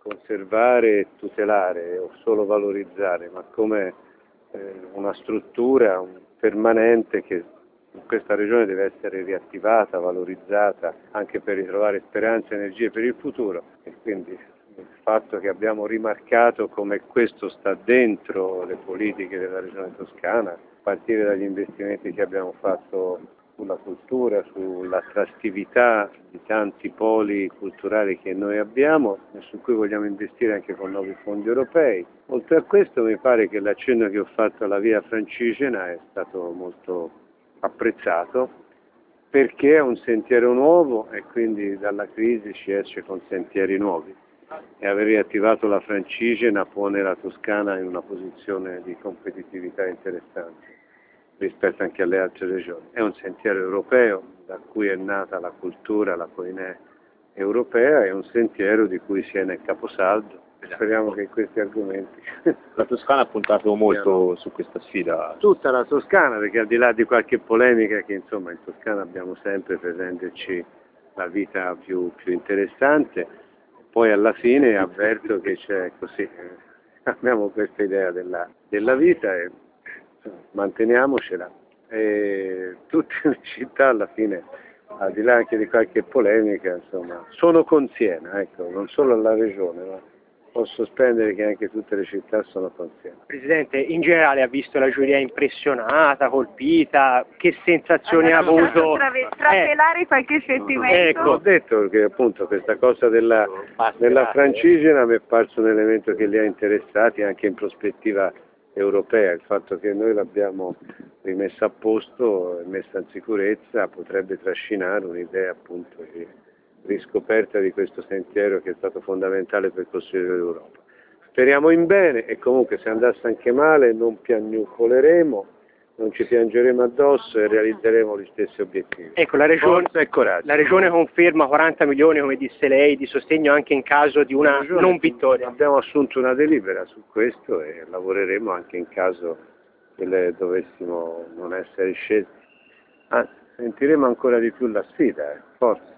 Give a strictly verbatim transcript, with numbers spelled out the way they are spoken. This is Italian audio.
conservare e tutelare o solo valorizzare, ma come eh, una struttura un permanente che in questa regione deve essere riattivata, valorizzata, anche per ritrovare speranze e energie per il futuro. E quindi il fatto che abbiamo rimarcato come questo sta dentro le politiche della regione Toscana, a partire dagli investimenti che abbiamo fatto sulla cultura, sull'attrattività di tanti poli culturali che noi abbiamo e su cui vogliamo investire anche con nuovi fondi europei. Oltre a questo mi pare che l'accenno che ho fatto alla via Francigena è stato molto apprezzato perché è un sentiero nuovo e quindi dalla crisi ci esce con sentieri nuovi e aver riattivato la Francigena pone la Toscana in una posizione di competitività interessante rispetto anche alle altre regioni. È un sentiero europeo da cui è nata la cultura, la Koinè europea, è un sentiero di cui si è nel caposaldo. Speriamo che questi argomenti... La Toscana ha puntato molto su questa sfida. Tutta la Toscana, perché al di là di qualche polemica che insomma in Toscana abbiamo sempre per renderci la vita più, più interessante, poi alla fine avverto che c'è così, eh, abbiamo questa idea della, della vita e manteniamocela. E tutte le città alla fine, al di là anche di qualche polemica, insomma, sono con Siena, ecco, non solo la regione, ma posso spendere che anche tutte le città sono con Siena. Presidente, in generale ha visto la giuria impressionata, colpita, che sensazioni ha avuto? Trave, travelare eh, qualche sentimento? Ecco, ho detto che appunto questa cosa della, della Francigena mi è parso un elemento che li ha interessati anche in prospettiva europea, il fatto che noi l'abbiamo rimessa a posto e messa in sicurezza potrebbe trascinare un'idea appunto di riscoperta di questo sentiero che è stato fondamentale per costruire l'Europa. Speriamo in bene e comunque se andasse anche male non piagnucoleremo, non ci piangeremo addosso e realizzeremo gli stessi obiettivi. Ecco, la regione, Forza e coraggio. La regione conferma quaranta milioni, come disse lei, di sostegno anche in caso di una non vittoria. Abbiamo assunto una delibera su questo e lavoreremo anche in caso che le dovessimo non essere scelti. Anzi, sentiremo ancora di più la sfida, eh. Forza.